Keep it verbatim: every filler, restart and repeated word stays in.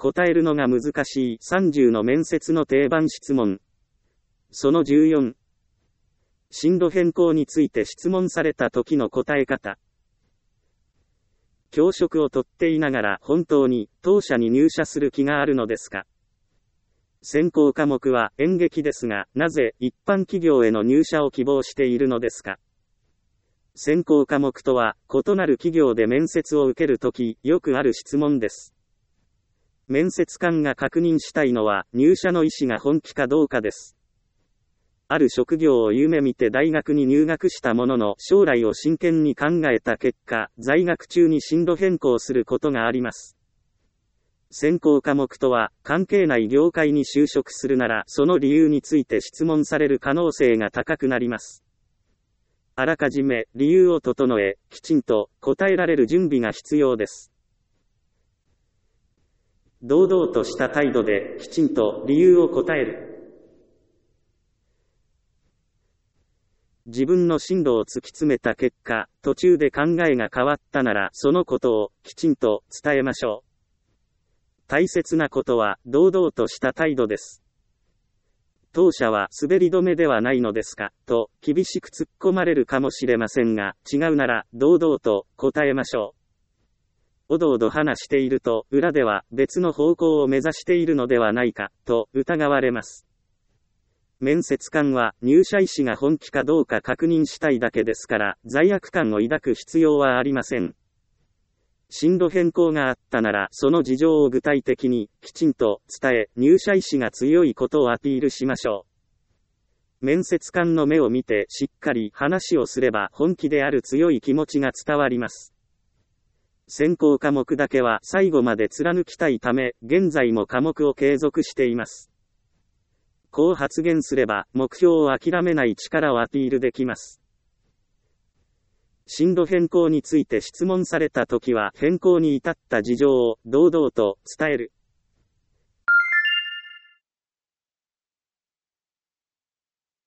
答えるのが難しいさんじゅうの面接の定番質問。そのじゅうよん。進路変更について質問された時の答え方。教職を取っていながら本当に当社に入社する気があるのですか？専攻科目は演劇ですが、なぜ一般企業への入社を希望しているのですか？専攻科目とは異なる企業で面接を受けるとき、よくある質問です。面接官が確認したいのは入社の意思が本気かどうかです。ある職業を夢見て大学に入学したものの将来を真剣に考えた結果、在学中に進路変更することがあります。専攻科目とは関係ない業界に就職するならその理由について質問される可能性が高くなります。あらかじめ理由を整え、きちんと答えられる準備が必要です。堂々とした態度できちんと理由を答える。自分の進路を突き詰めた結果、途中で考えが変わったなら、そのことをきちんと伝えましょう。大切なことは、堂々とした態度です。当社は滑り止めではないのですか、と厳しく突っ込まれるかもしれませんが、違うなら、堂々と答えましょう。おどおど話していると、裏では別の方向を目指しているのではないか、と疑われます。面接官は入社意思が本気かどうか確認したいだけですから、罪悪感を抱く必要はありません。進路変更があったなら、その事情を具体的にきちんと伝え、入社意思が強いことをアピールしましょう。面接官の目を見てしっかり話をすれば本気である強い気持ちが伝わります。専攻科目だけは最後まで貫きたいため、現在も科目を継続しています。こう発言すれば、目標を諦めない力をアピールできます。進路変更について質問されたときは、変更に至った事情を堂々と伝える。